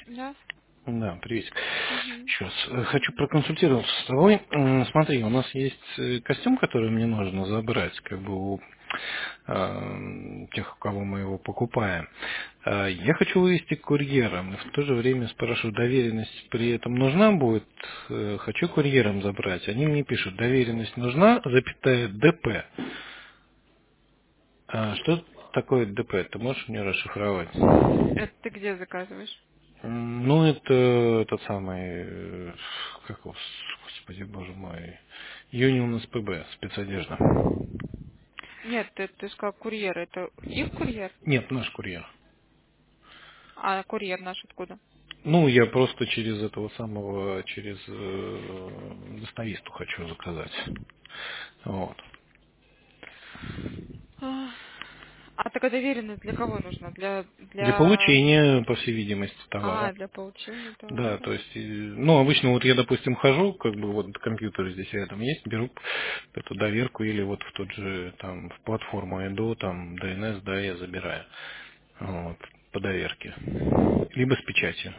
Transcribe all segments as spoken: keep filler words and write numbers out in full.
Да. Да, привет. Мгм. Еще раз. э, Хочу проконсультироваться с тобой. М, Смотри, у нас есть э, костюм, который мне нужно забрать, как бы у э, тех, у кого мы его покупаем. А Я хочу вывести курьером, и в то же время спрашиваю, доверенность при этом нужна будет? Э, Хочу курьером забрать. Они мне пишут, доверенность нужна, запятая ДП. А что такое ДП? Ты можешь мне расшифровать? Это ты где заказываешь? М, Ну, это тот самый, э, как его, господи, боже мой, Union СПБ, спецодежда. Нет, ты, ты сказал курьер. Это их курьер? Нет, наш курьер. А курьер наш откуда? Ну, я просто через этого самого, через э, достависту хочу заказать. Вот. А а такая доверенность для кого нужна? Для Для для получения, по всей видимости, товара. а для получения Да, товара. то есть, э, ну, обычно вот я, допустим, хожу, как бы вот компьютер здесь рядом есть, беру эту доверку или вот в тот же, там, в платформу иду, там, д н эс, да, я забираю, вот, по доверке. Либо с печатью.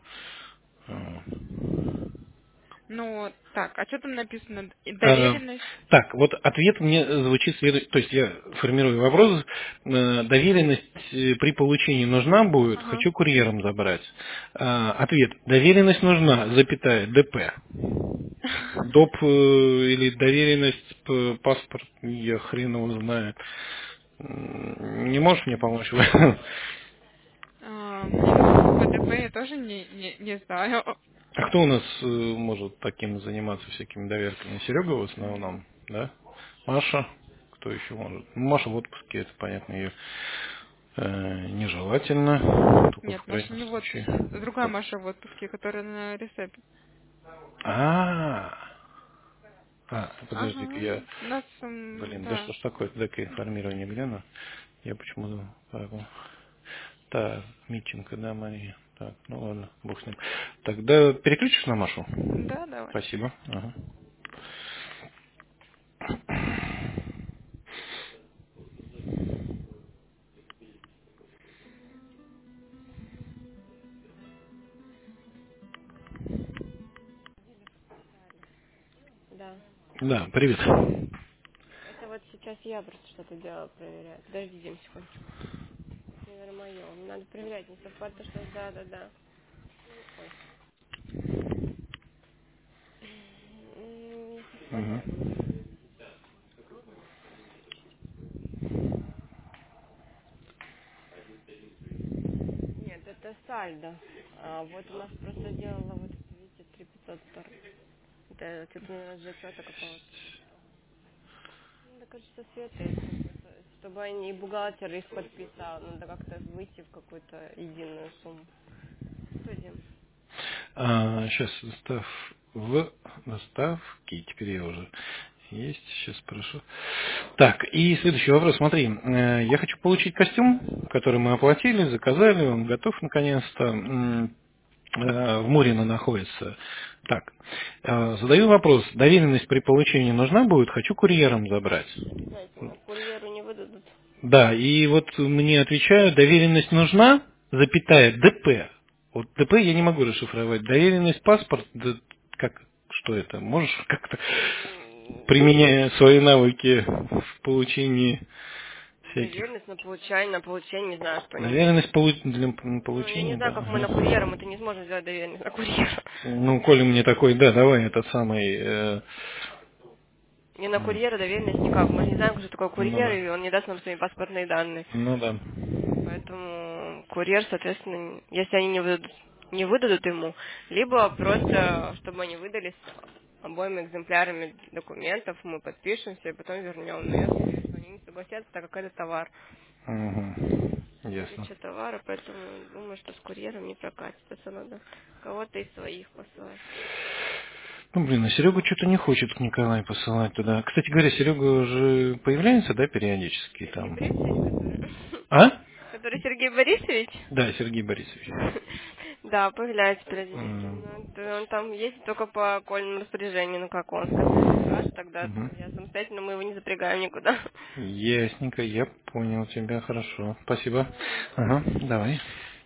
Вот. Ну так, а что там написано? Э, Доверенность? Так, вот ответ мне звучит следующий, то есть я формирую вопрос. Э, Доверенность э, при получении нужна будет, Ага. хочу курьером забрать. Э, Ответ, доверенность нужна, запятая, ДП. Доп э, или доверенность, п- паспорт, я хрен его знает. М, Не можешь мне помочь? в этом? А, ну, по ДП я тоже не, не, не знаю. А кто у нас э, может таким заниматься всякими доверками? Серега в М, основном, да? Маша? Кто еще может? Ну, Маша в отпуске, это понятно, ее э, нежелательно, только в Нет, Маша крайнем не в случае. отпуске. Другая Кто? Маша в отпуске, которая на ресепе. А, а, подожди-ка, Ага. я, У нас, м, блин, да да. что ж такое, дай-ка информирование гляну. Я почему-то, так, вот. Так, Митченко, да, Мария. Так, ну ладно, бог с ним. Тогда переключишь на Машу? Да, давай. Спасибо. Ага. Да. Да, привет. Это вот сейчас я просто что-то делала, проверяю. Подожди, Дим, секундочку. Это, наверное, мое. Надо проверять, не совпадает, что да, да, да. Ой. М, Не Мгм. совпадает. Нет, это сальдо. А вот у нас просто делала вот это, видите, три пятьсот сорок. Это что-то, наверное, зачета какого-то. Надо, кажется, Света их просто, чтобы они, и бухгалтер их подписал. Надо как-то выйти в какую-то единую сумму. Что, Дим? А, сейчас достав в доставки, теперь я уже есть, сейчас прошу. Так, и следующий вопрос, смотри, э, я хочу получить костюм, который мы оплатили, заказали, он готов наконец-то, м, э, в Мурино находится. Так, э, задаю вопрос, доверенность при получении нужна будет, хочу курьером забрать. Знаете, на курьеру не выдадут. Да, и вот мне отвечают, доверенность нужна, запятая, ДП. Вот ДП я не могу расшифровать. Доверенность, паспорт, да как, что это? Можешь как-то, применяя свои навыки в получении всяких... Доверенность на получение, на получение, не знаю, что они имеют в Доверенность виду. получ- для Ну, я не получения, знаю, да. как мы на курьера, Ага. мы-то не сможем сделать доверенность на курьера. Ну, Коля мне такой, да, давай этот самый... э, Не на м, курьера доверенность никак. Мы же не знаем, что такое ну курьер, да. и он не даст нам свои паспортные данные. Ну да. Поэтому курьер, соответственно, если они не выдадут, не выдадут ему, либо просто, чтобы они выдали с обоими экземплярами документов, мы подпишемся и потом вернем. Но я боюсь, что они не согласятся, так как это товар. Угу. Ясно. Выдача товара, поэтому думаю, что с курьером не прокатит. Это надо кого-то из своих послать. Ну, блин, а Серега что-то не хочет Николай посылать туда. Кстати говоря, Серега уже появляется, да, периодически Сергей там? Борисович, который... А? Который Сергей Борисович? Да, Сергей Борисович. Да, появляется периодически. М, Но это он там ездит только по Колиному распоряжению. Ну как он сказал, запрягать, тогда мгм. я самостоятельно, мы его не запрягаем никуда. Ясненько, я понял тебя, хорошо. Спасибо. Ладно. Ага, давай.